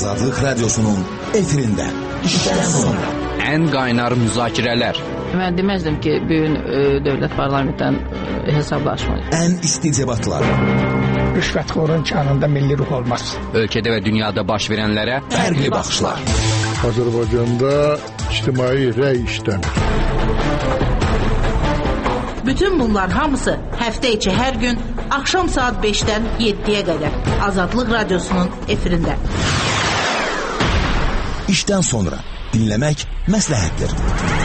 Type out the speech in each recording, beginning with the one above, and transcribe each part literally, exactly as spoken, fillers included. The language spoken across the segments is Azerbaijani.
Azadlıq Radyosu'nun efirində işdən sonra ən qaynar müzakirələr. Mən deməzdim ki, bugün dövlət parlamentdən hesablaşmalıyıq. Ən isti debatlar. Rüşvətxorun kanında milli ruh olmaz. Ölkədə və dünyada baş verənlərə fərqli baxışlar. Azərbaycanda ictimai rəy işləmir. Bütün bunlar hamısı həftə içi hər gün axşam saat beşdən yeddiyə qədər Azadlıq Radyosu'nun efirində. İşdən sonra dinləmək məsləhətdir.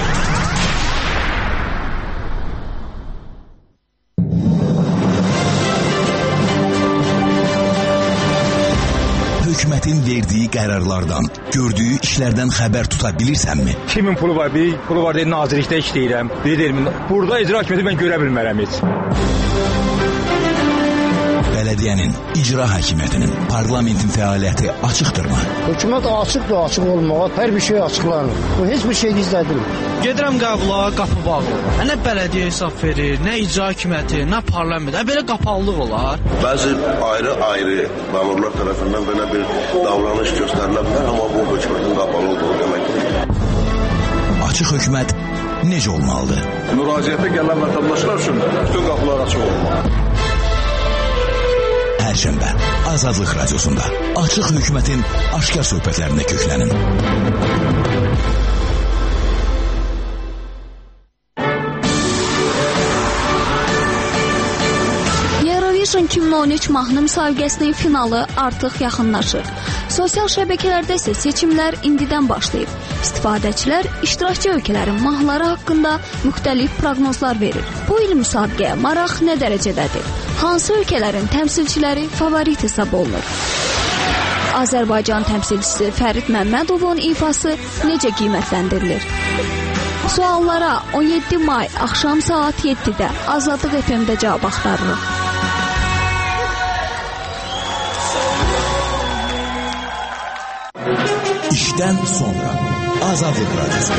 Hökumətin verdiyi qərarlardan, gördüyü işlərdən xəbər tuta bilirsənmi? Kimin pulu var? Bir pulu var deyil, nazirlikdə işləyirəm. Deyil, burada icra hakimiyyəti mən görə bilmərəm heç. Bələdiyyənin, icra hakimiyyətinin, parlamentin fəaliyyəti açıqdırmı? Hökumət açıqdır, açıq olmağa, hər bir şey açıqlanır. Bu heç bir şey gizlədilmir. Gedirəm qəbula, qapı bağlı. Nə bələdiyyə hesab verir, nə icra hakimiyyəti, nə parlament. Belə qapalılıq olar. Bəzi ayrı-ayrı məmurlar tərəfindən belə bir davranış göstərilə bilər, amma bu hökumətin qapalı olduğu deməkdir. Açıq hökumət necə olmalıdır? Müraciətə gələn vətəndaşlar üçün bütün qapılar açıq olmalıdır. Hər şənbə Azadlıq Radiosunda açıq hökumətin aşkar söhbətlərində köklənin. Eurovision iki min on üç mahnı müsabiqəsinin finalı artıq yaxınlaşır. Sosial şəbəkələrdə isə seçimlər indidən başlayıb. İstifadəçilər iştirakçı ölkələrin mahnıları haqqında müxtəlif proqnozlar verir. Bu il müsabiqəyə maraq nə dərəcədədir? Hansı ölkələrin təmsilçiləri favorit hesab olunur? Azərbaycan təmsilçisi Fərid Məmmədovun ifası necə qiymətləndirilir? Suallara on yeddi may axşam saat yeddidə Azadlıq F M-də cavab axtarırıq. İşdən sonra Azadlıq Radyosu.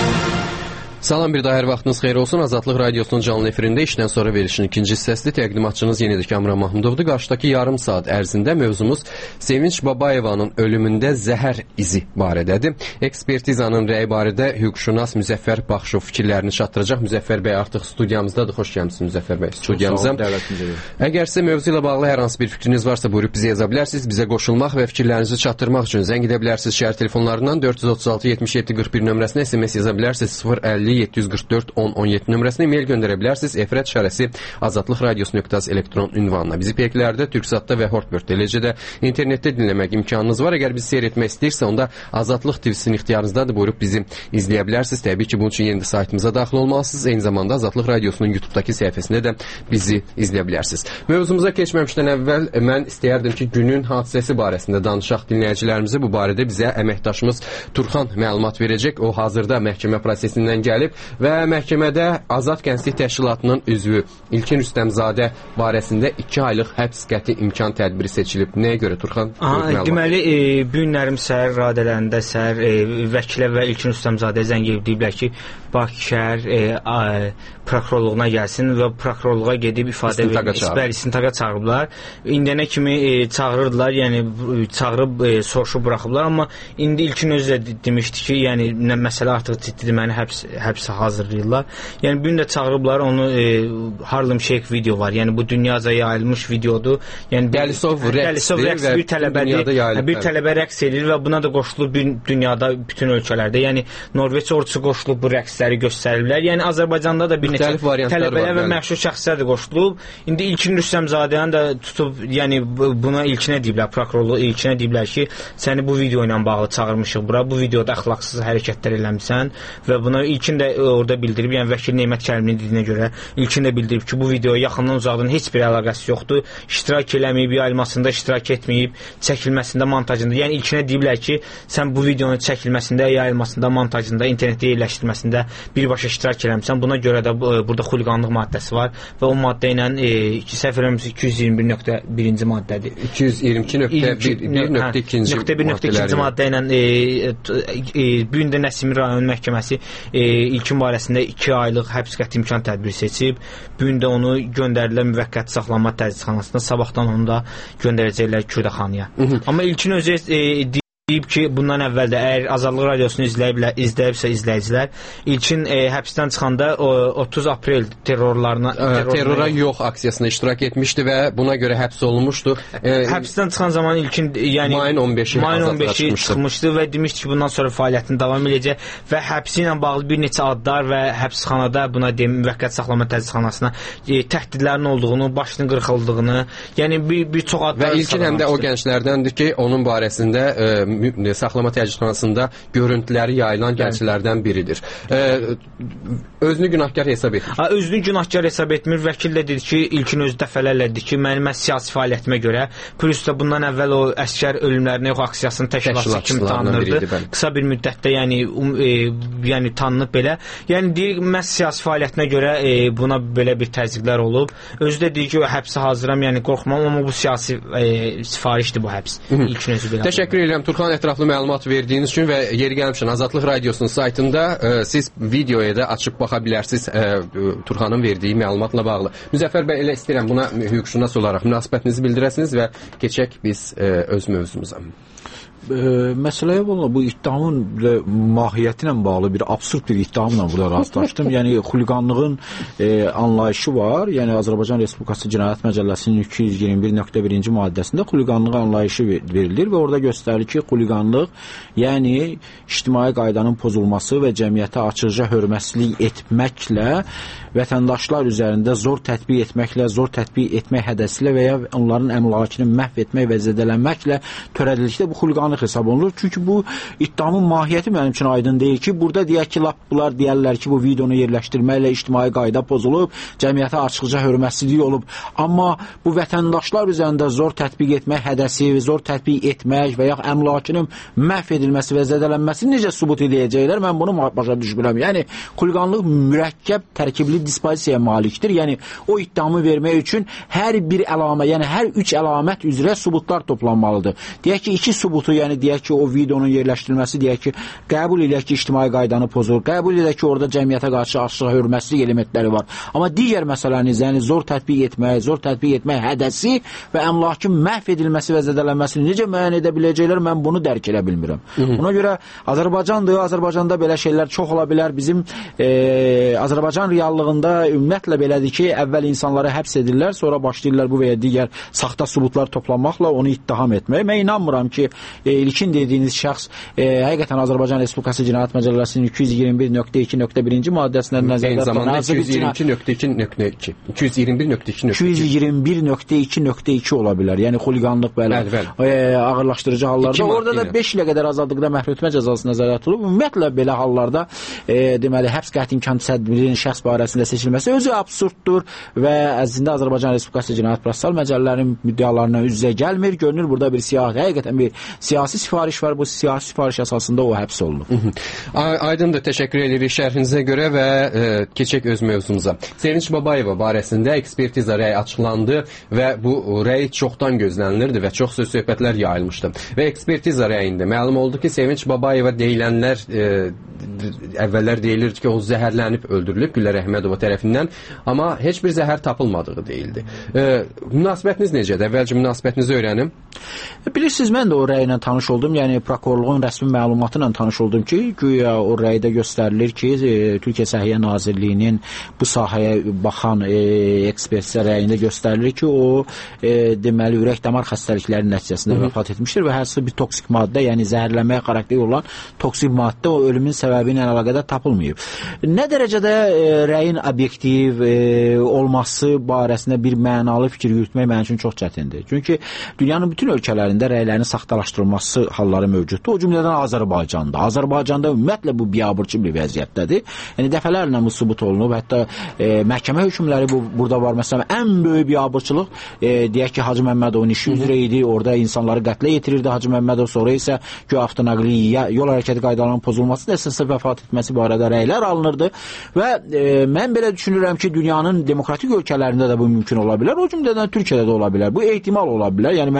Salam, bir daha hər vaxtınız xeyir olsun. Azadlıq Radyosu'nun canlı efirində işdən sonra verilişin ikinci hissəsi təqdimatçınız yenidir Kamran Mahmudovdur. Qarşıdakı yarım saat ərzində mövzumuz Sevinç Babayevanın ölümündə zəhər izi barədədir. Ekspertizanın rəyi barədə hüquqşünas Müzəffər Baxşov fikirlərini çatdıracaq. Müzəffər bəy artıq studiyamızdadır. Xoş gəlmişsiniz Müzəffər bəy studiyamıza. Əgər sizə mövzu ilə bağlı hər hansı bir fikriniz varsa buyurub bizə yaza bilərsiniz. Bizə qoşulmaq və fikirlərinizi çatdırmaq üçün zəng edə bilərsiniz. Şəhər telefonlarından dörd yüz otuz altı yetmiş yeddi qırx bir nömrəsinə S M S yaza bilərsiniz. sıfır əlli yeddi yüz qırx dörd on on yeddi nömrəsinə e-mail göndərə bilərsiniz. Efrət şərəsi azadlıq radiosu nöqtə az elektron ünvanına. Bizi peykilərdə, Türksatda və Hortbird, eləcə də internetdə dinləmək imkanınız var. Əgər bizi seyr etmək istəyirsə, onda Azadlıq T V-sinin ixtiyarınızdadır. Buyurub bizi izləyə bilərsiniz. Təbii ki, bunun üçün yeni saytımıza daxil olmalısınız. Eyni zamanda Azadlıq Radiosunun YouTube-dakı səhifəsində də bizi izləyə bilərsiniz. Mövzumuza keçməmişdən əvvəl mən istəyərdim ki, günün hadisəsi barəsində danışaq dinləyicilərimizi. Bu barədə bizə əməkdaşımız Turxan məlumat verəcək. O hazırda məhkəmə prosesindən gəlib və məhkəmədə Azad Gənclik Təşkilatının üzvü İlkin Rüstəmzadə barəsində iki aylıq həbs qəti imkan tədbiri seçilib. Nəyə görə Turxan? Aha, deməli, e, bu günlərim səhər radələrində səhər e, vəkilə və İlkin Rüstəmzadə zəng edib deyiblər ki, Bakı şəhər e, a, prokurorluğuna gəlsin və prokurorluğa gedib ifadə verir. İstintaqa çağırıblar. İndiyənə kimi e, çağırırdılar, yəni çağırıb e, soruşub buraxıblar, amma indi İlkin özü də demişdi ki, yəni nə məsələ artıq ciddidir, məni həbs həbsə hazırlayırlar. Yəni bu gün də çağırıblar onu e, Harlem Shake video var. Yəni bu dünyaca yayılmış videodur. Yəni Dəlisov rəqs bir tələbədir. Bir tələbə rəqs edir və buna da qoşulub bir dünyada bütün ölkələrdə. Yəni Norveç ordusu qoşulub bu rəqsləri göstərirlər. Yəni Azərbaycanda da bir neçə tələbələr və məşhur şəxslər də qoşulub. İndi İlkin Rüstəmzadəni də tutub, yəni buna İlkinə deyiblər, prokurorluq İlkinə deyiblər ki, səni bu video ilə bağlı çağırmışıq bura. Bu videoda əxlaqsız hərəkətlər eləmisən və buna İlkin də orada bildirib, yəni vəkil Nemət Kərimlinin dediyinə görə İlkin də bildirib ki, bu videoya yaxından uzaqdan heç bir əlaqəsi yoxdur. İştirak eləməyib, yayılmasında iştirak etməyib, çəkilməsində, montajında. Yəni İlkinə deyiblər ki, sən bu videonun çəkilməsində, yayılmasında, montajında, internetdə yerləşdirməsində birbaşa iştirak eləmisən. Buna görə də burada xuliqanlıq maddəsi var və o maddə ilə e, səhv eləmirəmsə iki yüz iyirmi bir nöqtə birinci maddədir. iki yüz iyirmi iki nöqtə ikinci maddə ilə e, e, bu gün də Nəsimi rayon məhkəməsi e, İlkin barəsində iki aylıq həbs qəti imkan tədbiri seçib. Bu gün də onu göndərirlər müvəqqəti saxlanma tədrisxanasına. Sabahdan onu da göndərəcəklər Kürdəxanaya. Amma İlkin özü e, deyib ki, bundan əvvəl də əgər Azadlıq Radiosunu izləyiblər, izləyibsə izləyicilər, İlkin e, həbsdən çıxanda o, otuz aprel terrorlarına terroruna, terrora yox aksiyasına iştirak etmişdi və buna görə həbs olunmuşdu. E, həbsdən çıxan zaman İlkin yəni mayın on beşi, mayın on beşi çıxmışdı və demişdi ki, bundan sonra fəaliyyətini davam edəcək və həbsi ilə bağlı bir neçə adlar və həbsxanada buna deyim müvəqqəti saxlama tədqiqatxanasına e, təhdidlərin olduğunu, başının qırxıldığını, yəni bir bir çox adlar və İlkin həm də o gənclərdəndir ki, onun barəsində e, saxlama təcridxanasında görüntüləri yayılan gənclərdən biridir. Ee, özünü günahkar hesab etmir. Ha, özünü günahkar hesab etmir. Vəkil də dedi ki, İlkin özü dəfələrlə dedi ki, mənim siyasi fəaliyyətimə görə, plus da bundan əvvəl o əskər ölümlərinə yox aksiyasının təşkilatçısı kimi tanınırdı. Qısa bir müddətdə yəni um, e, yəni tanınıb belə. Yəni deyir, məhz siyasi fəaliyyətinə görə e, buna belə bir təzyiqlər olub. Özü də deyir ki, o həbsə hazıram, yəni qorxmam, amma bu siyasi e, sifarişdir bu həbs. İlkin özü belə. Təşəkkür edirəm Turxan, ətraflı məlumat verdiyiniz üçün və yeri gəlmişən Azadlıq Radiosunun saytında e, siz videoya da açıb baxa bilərsiniz e, Turxanın verdiyi məlumatla bağlı. Müzəffər bəy, elə istəyirəm buna hüquqşünas olaraq münasibətinizi bildirəsiniz və keçək biz e, öz mövzumuza. E, məsələyə valla bu iddiamın mahiyyəti ilə bağlı bir absurd bir iddiamla burada rastlaşdım. Yəni xuliqanlığın e, anlayışı var. Yəni Azərbaycan Respublikası Cinayət Məcəlləsinin iki yüz iyirmi bir nöqtə birinci maddəsində xuliqanlıq anlayışı verilir və orada göstərilir ki, xuliqanlıq yəni ictimai qaydanın pozulması və cəmiyyətə açıqca hörmətsizlik etməklə, vətəndaşlar üzərində zor tətbiq etməklə, zor tətbiq etmək hədəsilə və ya onların əmlakını məhv etmək və zədələnməklə törədildikdə bu xuliqanlıq hesab olunur. Çünki bu iddiamın mahiyyəti mənim üçün aydın deyil ki, burada deyək ki, lap bunlar deyərlər ki, bu videonu yerləşdirməklə ictimai qayda pozulub, cəmiyyətə açıqca hörmətsizlik olub. Amma bu vətəndaşlar üzərində zor tətbiq etmək hədəsi, zor tətbiq etmək və ya əmlakının məhv edilməsi və zədələnməsini necə sübut edəcəklər, mən bunu başa düşmürəm. Yəni, xuliqanlıq mürəkkəb, tərkibli dispozisiyaya malikdir. Yəni, o iddiamı vermək üçün hər bir əlamə, yəni hər üç əlamət üzrə sübutlar toplanmalıdır. Deyək ki, iki sübutu, yəni deyək ki, o videonun yerləşdirilməsi, deyək ki, qəbul edək ki, ictimai qaydanı pozur, qəbul edək ki, orada cəmiyyətə qarşı açıq hörmətsizlik elementləri var. Amma digər məsələniz, yəni zor tətbiq etmək, zor tətbiq etmək hədəsi və əmlakın məhv edilməsi və zədələnməsini necə müəyyən edə biləcəklər, mən bunu dərk edə bilmirəm. Ona görə Azərbaycandır, Azərbaycanda belə şeylər çox ola bilər. Bizim e, Azərbaycan reallığında ümumiyyətlə belədir ki, əvvəl insanları həbs edirlər, sonra başlayırlar bu və ya digər saxta sübutlar toplanmaqla onu ittiham etmək. Mən inanmıram ki, e, ilkin dediyiniz şəxs e, həqiqətən Azərbaycan Respublikası Cinayət Məcəlləsinin iki yüz iyirmi bir nöqtə iki nöqtə birinci maddəsində nəzərdə tutulan iki yüz iyirmi iki nöqtə iki nöqtə iki iki yüz iyirmi bir nöqtə iki iki yüz iyirmi bir nöqtə iki nöqtə iki ola bilər. Yəni xuliqanlıq belə e, ağırlaşdırıcı hallarda orada da beş ilə qədər azadlıqda məhrum etmə cəzası nəzərdə tutulub. Ümumiyyətlə belə hallarda e, deməli həbs qəti imkan tədbirinin şəxs barəsində seçilməsi özü absurddur və əslində Azərbaycan Respublikası Cinayət Prosessual Məcəllələrinin müddəalarına üz-üzə gəlmir. Görünür burada bir siyasi, həqiqətən bir siyasi sifariş var. Bu siyasi sifariş əsasında o həbs olunub. Aydındır, təşəkkür edirik şərhinizə görə və e, keçək öz mövzumuza. Sevinç Babayeva barəsində ekspertiza rəyi açıqlandı və bu rəy çoxdan gözlənilirdi və çox söz söhbətlər yayılmışdı. Və ekspertiza rəyində məlum oldu ki, Sevinç Babayeva deyilənlər e, əvvəllər deyilirdi ki, o zəhərlənib öldürülüb Gülər Əhmədova tərəfindən, amma heç bir zəhər tapılmadığı deyildi. E, münasibətiniz necədir? Əvvəlcə münasibətinizi öyrənim. Bilirsiniz, mən də o rəylə tanış oldum. Yəni prokurorluğun rəsmi məlumatı ilə tanış oldum ki, güya o rəydə göstərilir ki, e, Türkiyə Səhiyyə Nazirliyinin bu sahəyə baxan e, ekspertiza rəyində göstərilir ki, o e, deməli ürək-damar xəstəlikləri nəticəsində vəfat etmişdir və hər hansı bir toksik maddə, yəni zəhərlənməyə xarakterli olan toksik maddə o ölümün səbəbi ilə əlaqədar tapılmayıb. Nə dərəcədə e, rəyin obyektiv e, olması barəsində bir mənalı fikir yürütmək mənim üçün çox çətindir. Çünki dünyanın bütün ölkələrində rəylərin saxtalaşdırılması halları mövcuddur. O cümlədən Azərbaycanda. Azərbaycanda ümumiyyətlə bu biabırçı bir vəziyyətdədir. Yəni dəfələrlə bu sübut olunub. Hətta e, məhkəmə hökmləri bu burada var. Məsələn, ən böyük biabırçılıq e, deyək ki, Hacı Məmmədovun işi üzrə idi. Orada insanları qətlə yetirirdi Hacı Məmmədov. Sonra isə ki, avtonaqli yol hərəkəti qaydalarının pozulması da əsasında vəfat etməsi barədə rəylər alınırdı və e, mən belə düşünürəm ki, dünyanın demokratik ölkələrində də bu mümkün ola bilər. O cümlədən Türkiyədə də ola bilər. Bu ehtimal ola bilər. Yəni mən bir məna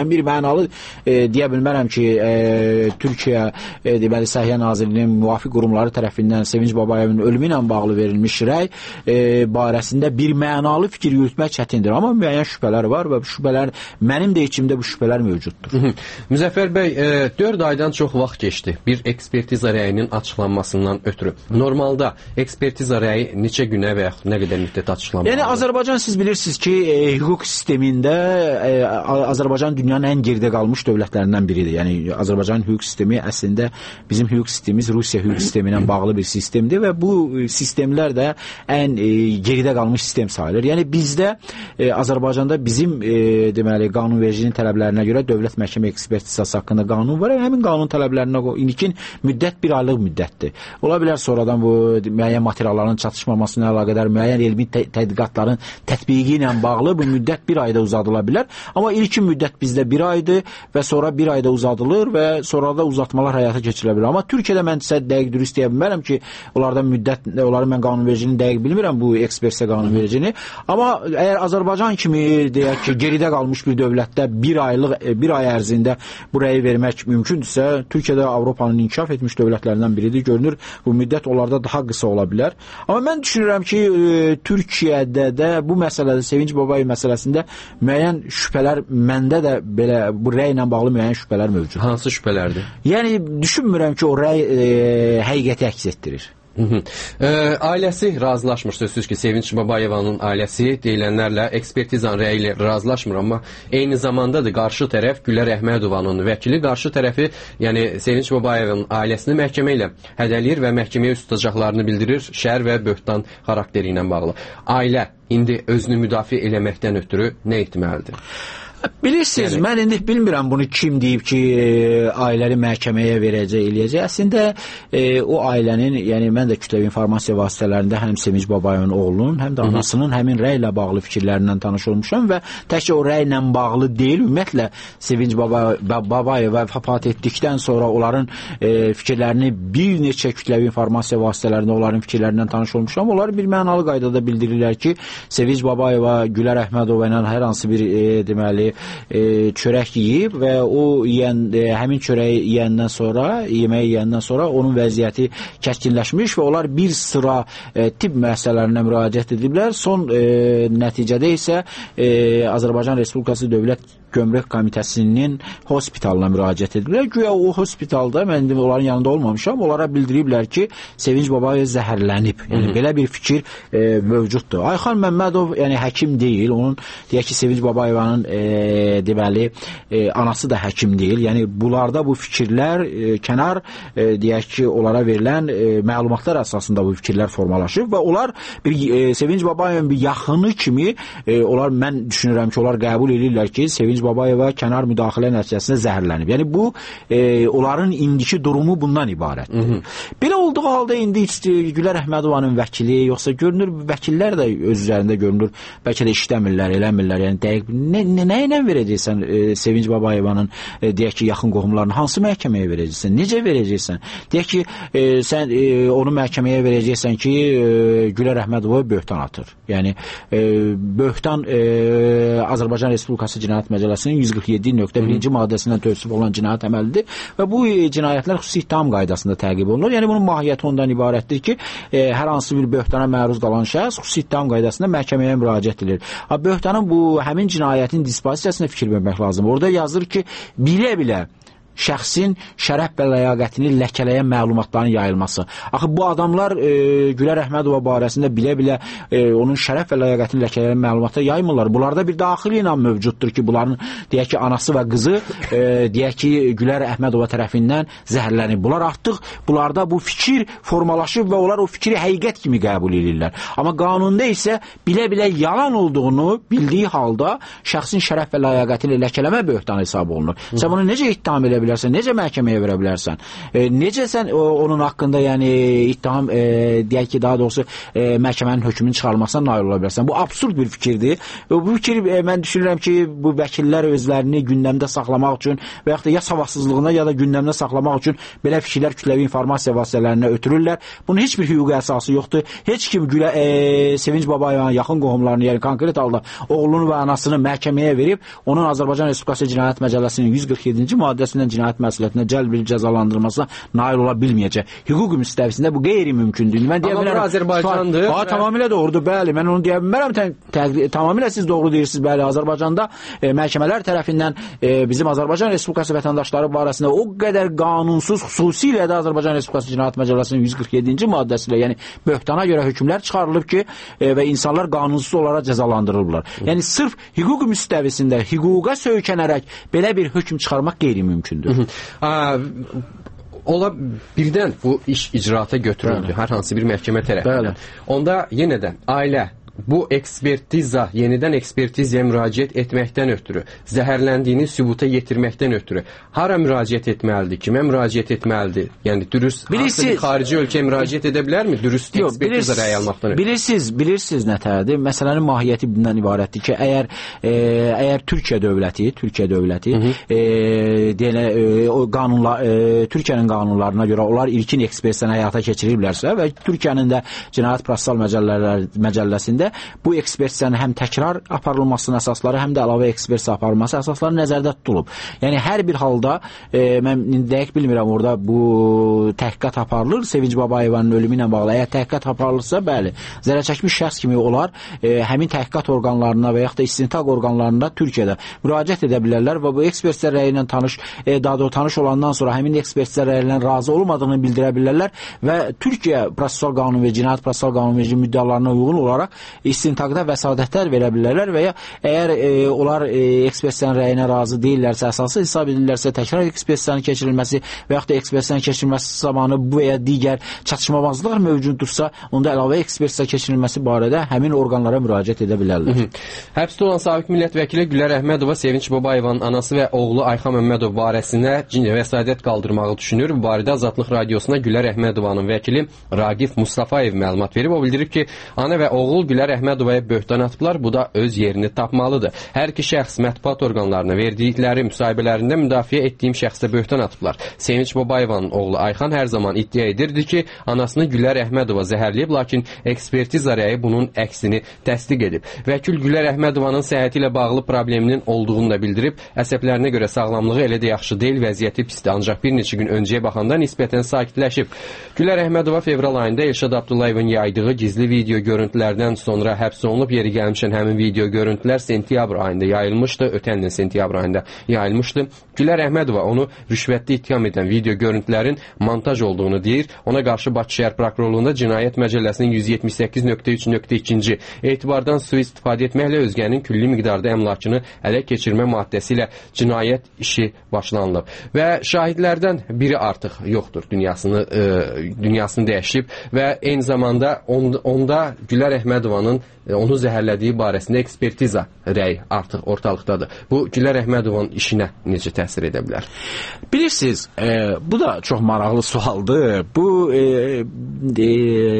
birmənalı e, deyə bilmərəm ki, e, Türkiyə e, deməli Səhiyyə Nazirliyinin müvafiq qurumları tərəfindən Sevinç Babayevin ölümü ilə bağlı verilmiş rəy e, barəsində bir mənalı fikir yürütmək çətindir. Amma müəyyən şübhələr var və bu şübhələr, mənim də içimdə bu şübhələr mövcuddur. Müzəffər bəy, e, dörd aydan çox vaxt geçdi bir ekspertiza rəyinin açıqlanmasından ötürü. Normalda ekspertiza rəyi neçə günə və yaxud nə qədər müddət açıqlanmalıdır? Yəni Azərbaycan, siz bilirsiniz ki, e, hüquq sistemində e, Azərbaycan dünyanın ən geridə qalmış dövlətlərindən biridir. Yəni Azərbaycan hüquq sistemi əslində bizim hüquq sistemimiz Rusiya hüquq sistemi ilə bağlı bir sistemdir və bu sistemlər də ən e, geridə qalmış sistem sayılır. Yəni bizdə e, Azərbaycanda bizim e, deməli qanunvericinin tələblərinə görə dövlət məhkəmə ekspertizası haqqında qanun var. Həmin qanun tələblərinə ilkin müddət bir aylıq müddətdir. Ola bilər sonradan bu müəyyən materialların çatışmamasına əlaqədar müəyyən elmi tədqiqatların tətbiqi ilə bağlı bu müddət bir ayda uzadıla bilər. Amma ilkin müddət bizdə bir aydır və sonra bir ayda uzadılır və sonra da uzatmalar həyata keçirilə bilər. Amma Türkiyədə mən sizə dəqiq dürüst deyə bilmərəm ki, onlardan müddət, onları mən qanunvericini dəqiq bilmirəm, bu ekspertiza qanunvericini. Amma əgər Azərbaycan kimi deyək ki, geridə qalmış bir dövlətdə bir aylıq, bir ay ərzində bu rəyi vermək mümkündürsə, Türkiyədə Avropanın inkişaf etmiş dövlətlərindən biridir. Görünür, bu müddət onlarda daha qısa ola bilər. Amma mən düşünürəm ki, e, Türkiyədə də bu məsələdə, Sevinç Babayev məsələsində müəyyən şübhələr, məndə də belə bu rəy ilə bağlı müəyyən şübhələr mövcud. Hansı şübhələrdir? Yəni, düşünmürəm ki, o rəy e, həqiqəti əks etdirir. Hı -hı. E, ailəsi razılaşmır, sözsüz ki, Sevinç Babayevanın ailəsi deyilənlərlə ekspertizan rəyi ilə razılaşmır, amma eyni zamanda da qarşı tərəf Gülər Əhmədovanın vəkili qarşı tərəfi, yəni Sevinç Babayevin ailəsini məhkəmə ilə hədələyir və məhkəməyə üst tutacaqlarını bildirir şər və böhtan xarakteri ilə bağlı. Ailə indi özünü müdafiə eləməkdən ötürü nə etməlidir? Bilirsiniz, yəni, mən indi bilmirəm bunu kim deyib ki, e, ailəli məhkəməyə verəcək, eləyəcək. Əslində e, o ailənin, yəni mən də kütləvi informasiya vasitələrində həm Sevinç Babayevin oğlunun, həm də anasının həmin rəylə bağlı fikirlərindən tanış olmuşam və təkcə o rəylə bağlı deyil, ümumiyyətlə Sevinç Babayev vəfat etdikdən sonra onların e, fikirlərini bir neçə kütləvi informasiya vasitələrində onların fikirlərindən tanış olmuşam. Onlar bir mənalı qaydada bildirirlər ki, Sevinç Babayeva Gülər Əhmədova ilə hər hansı bir e, deməli E, çörək yeyib və o yeyən, e, həmin çörəyi yeyəndən sonra, yeməyi yeyəndən sonra onun vəziyyəti kəskinləşmiş və onlar bir sıra e, tibb məsələlərinə müraciət ediblər. Son e, nəticədə isə e, Azərbaycan Respublikası Dövlət Gömrük Komitəsinin hospitalına müraciət ediblər. Güya o hospitalda, mən onların yanında olmamışam, onlara bildiriblər ki, Sevinç Babayev zəhərlənib. Yəni, Hı -hı. belə bir fikir e, mövcuddur. Ayxan Məmmədov, yəni həkim deyil, onun deyək ki, Sevinç Babayevanın e, deməli, e, anası da həkim deyil. Yəni, bunlarda bu fikirlər e, kənar, e, deyək ki, onlara verilən e, məlumatlar əsasında bu fikirlər formalaşıb və onlar bir e, Sevinç Babayevin bir yaxını kimi, e, onlar, mən düşünürəm ki, onlar qəbul edirlər ki, Sevinç Babayeva kənar müdaxilə nəticəsində zəhərlənib. Yəni, bu, e, onların indiki durumu bundan ibarətdir. Hı -hı. Belə olduğu halda indi Gülər Əhmədovanın vəkili, yoxsa görünür, vəkillər də öz üzərində görünür, bəlkə də işləmirlər, eləmirlər. Yəni, dəqiq, nə, nə, nə ilə verəcəksən e, Sevinç Babayevanın, e, deyək ki, yaxın qohumlarını hansı məhkəməyə verəcəksən, necə verəcəksən? Deyək ki, e, sən e, onu məhkəməyə verəcəksən ki, e, Gülər Əhmədova böhtan atır. Yəni, e, böhtan e, Azərbaycan Respublikası Cinayət Məcəlləsinin yüz qırx yeddi nöqtə birinci maddəsindən tövsif olan cinayət əməlidir və bu e, cinayətlər xüsusi ittiham qaydasında təqib olunur. Yəni, bunun mahiyyəti ondan ibarətdir ki, e, hər hansı bir böhtana məruz qalan şəxs xüsusi ittiham qaydasında məhkəməyə müraciət edilir. Ha, böhtanın bu, həmin cinayətin disposisiyasına fikir vermək lazım. Orada yazır ki, bilə-bilə şəxsin şərəf və ləyaqətini ləkələyən məlumatların yayılması. Axı bu adamlar e, Gülər Əhmədova barəsində bilə-bilə e, onun şərəf və ləyaqətini ləkələyən məlumatları yaymırlar. Bunlarda bir daxili inam mövcuddur ki, bunların deyək ki, anası və qızı e, deyək ki, Gülər Əhmədova tərəfindən zəhərlənib. Bunlar artıq bunlarda bu fikir formalaşıb və onlar o fikri həqiqət kimi qəbul edirlər. Amma qanunda isə bilə-bilə yalan olduğunu bildiyi halda şəxsin şərəf və ləyaqətini ləkələmə böhtanı hesab olunur. Sən bunu necə ittiham edə bilərsən? Necə məhkəməyə verə bilərsən? E, necə sən o, onun haqqında, yəni ittiham e, deyək ki, daha doğrusu e, məhkəmənin hökmünün çıxarılmasına nail ola bilərsən? Bu absurd bir fikirdir. E, bu fikir e, mən düşünürəm ki, bu vəkillər özlərini gündəmdə saxlamaq üçün və yaxud da ya savadsızlığına ya da gündəmdə saxlamaq üçün belə fikirlər kütləvi informasiya vasitələrinə ötürürlər. Bunun heç bir hüquqi əsası yoxdur. Heç kim Gülə, e, Sevinç Babayevin yaxın qohumlarını, yəni konkret halda oğlunu və anasını məhkəməyə verib, onun Azərbaycan Respublikası Cinayət Məcəlləsinin yüz qırx yeddinci maddəsindən cinayət məsuliyyətinə cəlb edilib cəzalandırılmasına nail ola bilməyəcək. Hüquq müstəvisində bu qeyri-mümkündür. Mən deyə bilərəm. Amma Azərbaycandır. Ha, tamamilə doğrudur. Bəli, mən onu deyə bilmərəm. Tamamilə siz doğru deyirsiniz. Bəli, Azərbaycanda e, məhkəmələr tərəfindən e, bizim Azərbaycan Respublikası vətəndaşları barəsində o qədər qanunsuz, xüsusilə də Azərbaycan Respublikası Cinayət Məcəlləsinin yüz qırx yeddinci maddəsi ilə, yəni böhtana görə hökmlər çıxarılıb ki, e, və insanlar qanunsuz olaraq cəzalandırılırlar. Yəni sırf hüquq müstəvisində hüquqa söykənərək belə bir hökm çıxarmaq qeyri-mümkündür. Ola birdən bu iş icraata götürüldü, hər hansı bir məhkəmə tərəfindən. Onda yenə də ailə bu ekspertiza, yenidən ekspertizaya müraciət etməkdən ötürü, zəhərləndiyini sübuta yetirməkdən ötürü hara müraciət etməlidir, kimə müraciət etməlidir? Yəni dürüst, hansı bir xarici ölkəyə müraciət edə bilərmi? Dürüst yox, ekspertiza rəy almaqdan ötürü. Bilirsiniz, bilirsiniz nətərdir? Məsələnin mahiyyəti bundan ibarətdir ki, əgər e, əgər Türkiyə dövləti, Türkiyə dövləti Hı -hı. e, deyələ, e, o qanunla e, Türkiyənin qanunlarına görə onlar ilkin ekspertizanı həyata keçiriblərsə və Türkiyənin də Cinayət Prosessual Məcəlləsində bu ekspertizanın həm təkrar aparılmasının əsasları, həm də əlavə ekspertiza aparılması əsasları nəzərdə tutulub. Yəni hər bir halda e, mən dəqiq bilmirəm orada bu təhqiqat aparılır Sevinç Babayevin ölümü ilə bağlı. Əgər təhqiqat aparılırsa, bəli, zərər çəkmiş şəxs kimi onlar e, həmin təhqiqat orqanlarına və yaxud da istintaq orqanlarında Türkiyədə müraciət edə bilərlər və bu ekspertiza rəyi ilə tanış, e, daha doğrusu tanış olandan sonra həmin ekspertiza rəyi ilə razı olmadığını bildirə bilərlər və Türkiyə prosessual qanunu və cinayət prosessual qanunu və müddəalarına uyğun olaraq istintaqda vəsadətlər verə bilərlər və ya əgər e, onlar e, ekspertizanın rəyinə razı deyillərsə, əsası hesab edirlərsə, təkrar ekspertizanın keçirilməsi və yaxud da ekspertizanın keçirilməsi zamanı bu və ya digər çatışmamazlıqlar mövcuddursa, onda əlavə ekspertiza keçirilməsi barədə həmin orqanlara müraciət edə bilərlər. Həbsdə olan sabiq millət vəkili Gülər Əhmədova Sevinç Babayevin anası və oğlu Ayxan Məmmədov barəsində vəsadət qaldırmağı düşünür. Bu barədə Azadlıq Radiosuna Gülər Əhmədovanın vəkili Raqif Mustafayev məlumat verib. O bildirib ki, ana və oğul Gülər Əhmədovaya böhtan atıblar, bu da öz yerini tapmalıdır. Hər iki şəxs mətbuat orqanlarına verdikləri müsahibələrində müdafiə etdiyim şəxsə böhtan atıblar. Sevinç Babayevin oğlu Ayxan hər zaman iddia edirdi ki, anasını Gülər Əhmədova zəhərləyib, lakin ekspertiza rəyi bunun əksini təsdiq edib. Vəkil Gülər Əhmədovanın səhhəti ilə bağlı probleminin olduğunu da bildirib. Əsəblərinə görə sağlamlığı elə də yaxşı deyil, vəziyyəti pisdir, ancaq bir neçə gün öncəyə baxanda nisbətən sakitləşib. Gülər Əhmədova fevral ayında Elşad Abdullayevin yaydığı gizli video görüntülərdən sonra həbs olunub. Yeri gəlmişən həmin video görüntülər sentyabr ayında yayılmışdı, ötən ilin sentyabr ayında yayılmışdı. Gülər Əhmədova onu rüşvətli ittiham edən video görüntülərin montaj olduğunu deyir. Ona qarşı Bakı şəhər prokurorluğunda Cinayət Məcəlləsinin yüz yetmiş səkkiz nöqtə üç nöqtə iki etibardan sui-istifadə etməklə özgənin külli miqdarda əmlakını ələ keçirmə maddəsi ilə cinayət işi başlanılıb. Və şahidlərdən biri artıq yoxdur, dünyasını e, dünyasını dəyişib və eyni zamanda on, onda Gülər Əhmədovanın onu zəhərlədiyi barəsində ekspertiza rəyi artıq ortalıqdadır. Bu, Gülər Əhmədovanın işinə necə təsir edə bilər? Bilirsiniz, e, bu da çox maraqlı sualdır. Bu e, e,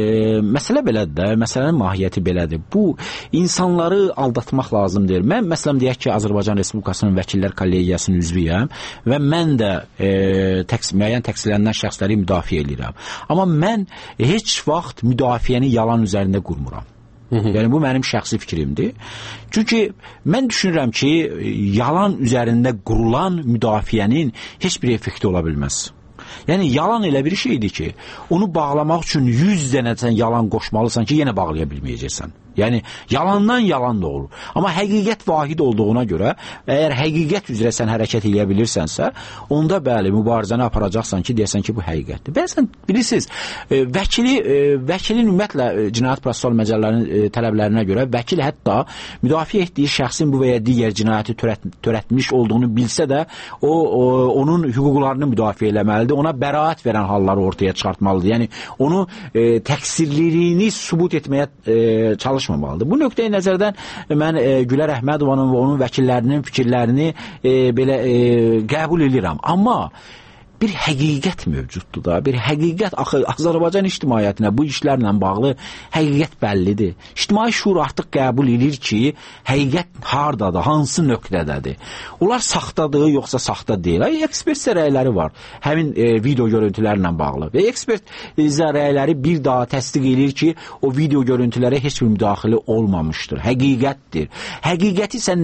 məsələ belədir də, məsələnin mahiyyəti belədir. Bu, insanları aldatmaq lazım deyil. Mən, məsələn, deyək ki, Azərbaycan Respublikasının Vəkillər Kollegiyasının üzvüyəm və mən də e, təks, müəyyən təqsirlənən şəxsləri müdafiə edirəm. Amma mən heç vaxt müdafiəni yalan üzərində qurmuram. Hı -hı. Yəni bu mənim şəxsi fikrimdir. Çünki mən düşünürəm ki, yalan üzərində qurulan müdafiənin heç bir effekti ola bilməz. Yəni yalan elə bir şeydir ki, onu bağlamaq üçün yüz dənədən yalan qoşmalısan ki, yenə bağlaya bilməyəcəksən. Yəni yalandan yalan da olur. Amma həqiqət vahid olduğuna görə, əgər həqiqət üzrə sən hərəkət edə bilirsənsə, onda bəli, mübarizəni aparacaqsan ki, deyəsən ki, bu həqiqətdir. Bəzən bilirsiniz, e, vəkili, e, vəkilin ümumiyyətlə e, Cinayət Prosessual Məcəllələrinin e, tələblərinə görə vəkil hətta müdafiə etdiyi şəxsin bu və ya digər cinayəti törət, törətmiş olduğunu bilsə də, o, o onun hüquqlarını müdafiə eləməlidir. ona bəraət verən halları ortaya çıxartmalıdır. Yəni onu e, təqsirliliyini sübut etməyə e, çalışmamalıdır. Bu nöqteyi nəzərdən mən e, Gülər Əhmədovanın və onun vəkillərinin fikirlərini e, belə e, qəbul edirəm. Amma bir həqiqət mövcuddur da. Bir həqiqət axı Azərbaycan ictimaiyyətinə bu işlərlə bağlı həqiqət bəllidir. İctimai şuur artıq qəbul edir ki, həqiqət hardadır, hansı nöqtədədir. Onlar saxtadır, yoxsa saxta deyil. Ay, ekspert rəyləri var. Həmin e, video görüntülərlə bağlı. Və ekspert rəyləri bir daha təsdiq edir ki, o video görüntülərə heç bir müdaxilə olmamışdır. Həqiqətdir. Həqiqəti sən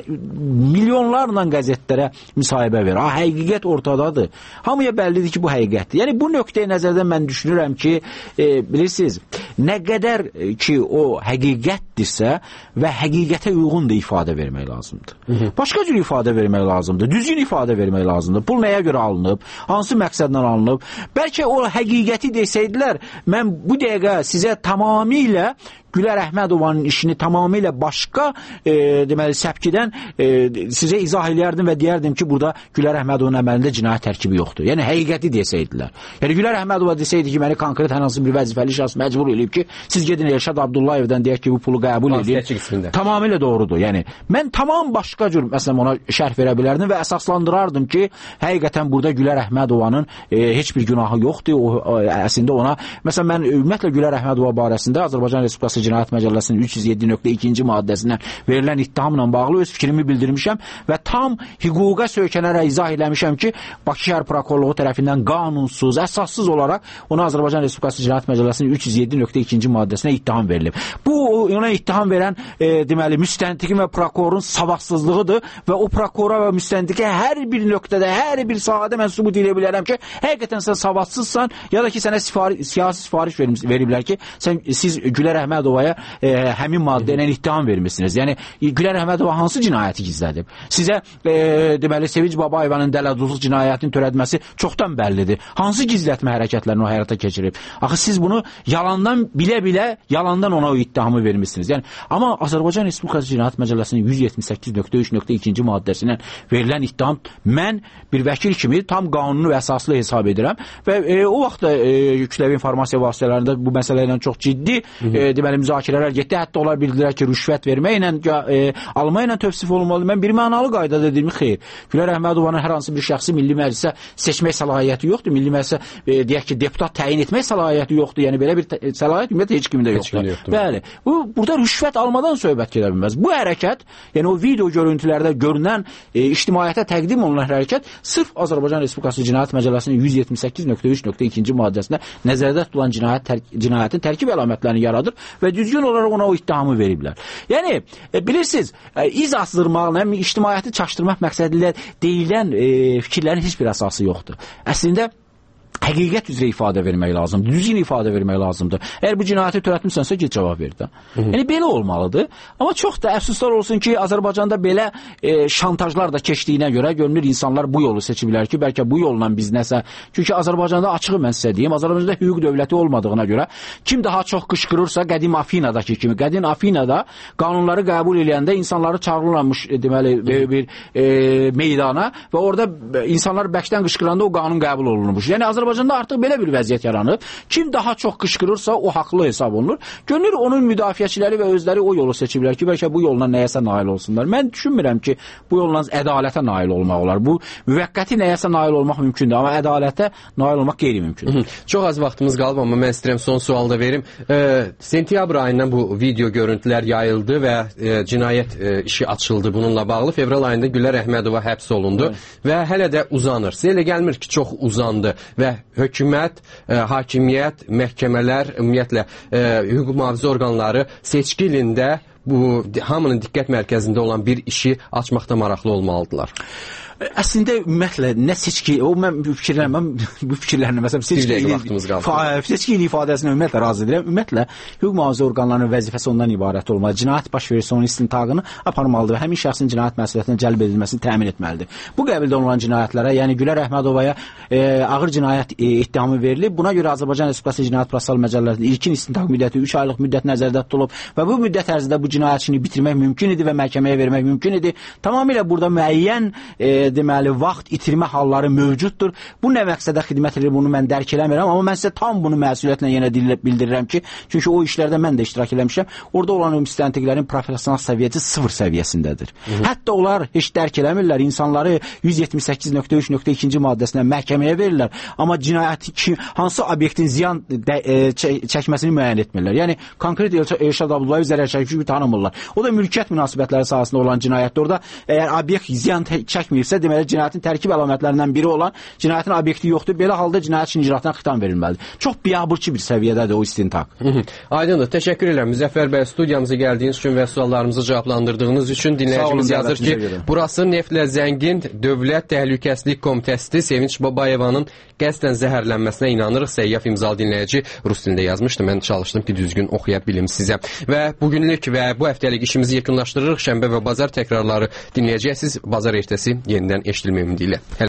milyonlarla qəzetlərə müsahibə ver. Ha, həqiqət ortadadır. Hamıya bəllidir ki, bu həqiqətdir. Yəni, bu nöqteyi nəzərdən mən düşünürəm ki, e, bilirsiniz, nə qədər ki, o həqiqətdirsə və həqiqətə uyğun da ifadə vermək lazımdır. Hı -hı. Başqa cür ifadə vermək lazımdır. Düzgün ifadə vermək lazımdır. Pul nəyə görə alınıb? Hansı məqsədlə alınıb? Bəlkə o həqiqəti desəydilər, mən bu dəqiqə sizə tamamilə Gülər Əhmədovanın işini tamamilə başqa e, deməli səpkidən e, sizə izah edərdim və deyərdim ki, burada Gülər Əhmədovanın əməlində cinayət tərkibi yoxdur. Yəni həqiqəti desəydilər. Yəni Gülər Əhmədova desəydi ki, məni konkret hər hansı bir vəzifəli şəxs məcbur edib ki, siz gedin Elşad Abdullayevdən deyək ki, bu pulu qəbul edin. Tamamilə doğrudur. Yəni mən tamam başqa cür məsələn ona şərh verə bilərdim və əsaslandırardım ki, həqiqətən burada Gülər Əhmədovanın e, heç bir günahı yoxdur. O, o əslində ona məsələn mən ümumiyyətlə Gülər Əhmədova barəsində Azərbaycan Respublikası Cinayət Məcəlləsinin üç yüz yeddi nöqtə ikinci maddəsindən verilən ittihamla bağlı öz fikrimi bildirmişəm və tam hüquqa söykənərək izah eləmişəm ki, Bakı şəhər prokurorluğu tərəfindən qanunsuz, əsassız olaraq ona Azərbaycan Respublikası Cinayət Məcəlləsinin üç yüz yeddi nöqtə ikinci maddəsinə ittiham verilib. Bu ona ittiham verən e, deməli müstəntiqin və prokurorun savadsızlığıdır və o prokurora və müstəntiqə hər bir nöqtədə, hər bir sahədə mən sübut edə bilərəm ki, həqiqətən sən savadsızsan ya da ki sənə sifari, siyasi sifariş veriblər ki, sən siz Gülər Əhmədovaya e, həmin maddə ilə ittiham vermişsiniz. Yəni Gülər Əhmədova hansı cinayəti gizlədib? Sizə e, deməli Sevinç Babayevanın dələduzluq cinayətini törətməsi çoxdan bəllidir. Hansı gizlətmə hərəkətlərini o həyata keçirib? Axı siz bunu yalandan bilə-bilə yalandan ona o ittihamı vermişsiniz. Yəni amma Azərbaycan Respublikası Cinayət Məcəlləsinin yüz yetmiş səkkiz nöqtə üç nöqtə ikinci maddəsindən verilən ittiham mən bir vəkil kimi tam qanuni və əsaslı hesab edirəm və e, o vaxt da e, kütləvi informasiya vasitələrində bu məsələ ilə çox ciddi e, deməli müzakirələr getdi. Hətta onlar bildilər ki, rüşvət verməklə, e, almaqla tövsif olunmalı. Mən bir mənalı qaydada dedim, xeyr. Gülər Əhmədovanın hər hansı bir şəxsi Milli Məclisə seçmək səlahiyyəti yoxdur. Milli Məclisə e, deyək ki, deputat təyin etmək səlahiyyəti yoxdur. Yəni belə bir səlahiyyət ümumiyyətlə heç kimdə yoxdur. Heç yoxdur. Bəli. Bu burada rüşvət almadan söhbət gedə bilməz. Bu hərəkət, yəni o video görüntülərdə görünən e, ictimaiyyətə təqdim olunan hərəkət sırf Azərbaycan Respublikası Cinayət Məcəlləsinin yüz yetmiş səkkiz nöqtə üç nöqtə ikinci maddəsində nəzərdə tutulan cinayət tər cinayətin tərkib əlamətlərini yaradır və düzgün olaraq ona o ittihamı veriblər. Yəni e, bilirsiniz, e, iz azdırmaqla, ictimaiyyəti çaşdırmaq məqsədilə deyilən e, fikirlərin heç bir əsası yoxdur. Əslində həqiqət üzrə ifadə vermək lazımdır, düzgün ifadə vermək lazımdır. Əgər bu cinayəti törətmişsənsə, git cavab ver də. Yəni belə olmalıdır. Amma çox da əfsuslar olsun ki, Azərbaycanda belə e, şantajlar da keçdiyinə görə görünür insanlar bu yolu seçiblər ki, bəlkə bu yolla biz nəsə. Çünki Azərbaycanda açığı mən sizə deyim, Azərbaycanda hüquq dövləti olmadığına görə kim daha çox qışqırırsa, qədim Afinadakı kimi, qədim Afinada qanunları qəbul edəndə insanları çağırılmış e, deməli bir, bir e, meydana və orada insanlar bəkdən qışqıranda o qanun qəbul olunmuş. Yəni Azərbaycanda artıq belə bir vəziyyət yaranıb. Kim daha çox qışqırırsa, o haqlı hesab olunur. Görünür onun müdafiəçiləri və özləri o yolu seçiblər ki, bəlkə bu yolla nəyəsə nail olsunlar. Mən düşünmürəm ki, bu yolla ədalətə nail olmaq olar. Bu müvəqqəti nəyəsə nail olmaq mümkündür, amma ədalətə nail olmaq qeyri-mümkündür. Çox az vaxtımız qalıb, amma mən istəyirəm son sual da verim. E, sentyabr ayından bu video görüntülər yayıldı və e, cinayət e, işi açıldı bununla bağlı. Fevral ayında Gülər Əhmədova həbs olundu evet. və hələ də uzanır. Sizə elə gəlmir ki, çox uzandı və hökumət, e, hakimiyyət, məhkəmələr, ümumiyyətlə e, hüquq mühafizə orqanları seçki ilində bu hamının diqqət mərkəzində olan bir işi açmaqda maraqlı olmalıdılar. Əslində ümumiyyətlə nə seçki, o mən bu fikirlərim, bu fikirlərini məsələn seçki ili, seçki ili ifadəsini ümumiyyətlə razı edirəm. Ümumiyyətlə hüquq mühafizə orqanlarının vəzifəsi ondan ibarət olmalı. Cinayət baş verirsə onun istintaqını aparmalıdır və həmin şəxsin cinayət məsuliyyətinə cəlb edilməsini təmin etməlidir. Bu qəbildə olan cinayətlərə, yəni Gülər Əhmədovaya e, ağır cinayət e, ittihamı verilib. Buna görə Azərbaycan Respublikası Cinayət Prosessual Məcəlləsində ilkin istintaq müddəti üç aylıq müddət nəzərdə tutulub və bu müddət ərzində bu cinayətçini bitirmək mümkün idi və məhkəməyə vermək mümkün idi. Tamamilə burada müəyyən e, deməli vaxt itirmə halları mövcuddur. Bu nə məqsədə xidmət edir, bunu mən dərk eləmirəm, amma mən sizə tam bunu məsuliyyətlə yenə bildirirəm ki, çünki o işlərdə mən də iştirak eləmişəm. Orada olan müstəntiqlərin professional səviyyəsi sıfır səviyyəsindədir. Hı -hı. Hətta onlar heç dərk eləmirlər, insanları yüz yetmiş səkkiz nöqtə üç nöqtə iki maddəsindən məhkəməyə verirlər, amma cinayəti ki, hansı obyektin ziyan də, e, çəkməsini müəyyən etmirlər. Yəni konkret Elşad Abdullayev zərər çəkmiş bir tanımırlar. O da mülkiyyət münasibətləri sahəsində olan cinayətdir. Orada əgər obyekt ziyan çəkməyibsə, deməli cinayətin tərkib əlamətlərindən biri olan cinayətin obyekti yoxdur. Belə halda cinayət işinin icraatına xitam verilməlidir. Çox biabırçı bir səviyyədədir o istintaq. Aydındır. Təşəkkür edirəm Müzəffər bəy, studiyamıza gəldiyiniz üçün və suallarımızı cavablandırdığınız üçün. Dinləyicimiz yazır ki, burası neftlə zəngin Dövlət Təhlükəsizlik Komitəsi Sevinç Babayevanın qəsdən zəhərlənməsinə inanırıq. Səyyaf imzalı dinləyici rus dilində yazmışdı. Mən çalışdım ki, düzgün oxuya bilim sizə. Və bugünlük və bu həftəlik işimizi yekunlaşdırırıq. Şənbə və bazar təkrarları dinləyəcəksiniz. Bazar ertəsi yenidən eşidilmə ümidi ilə.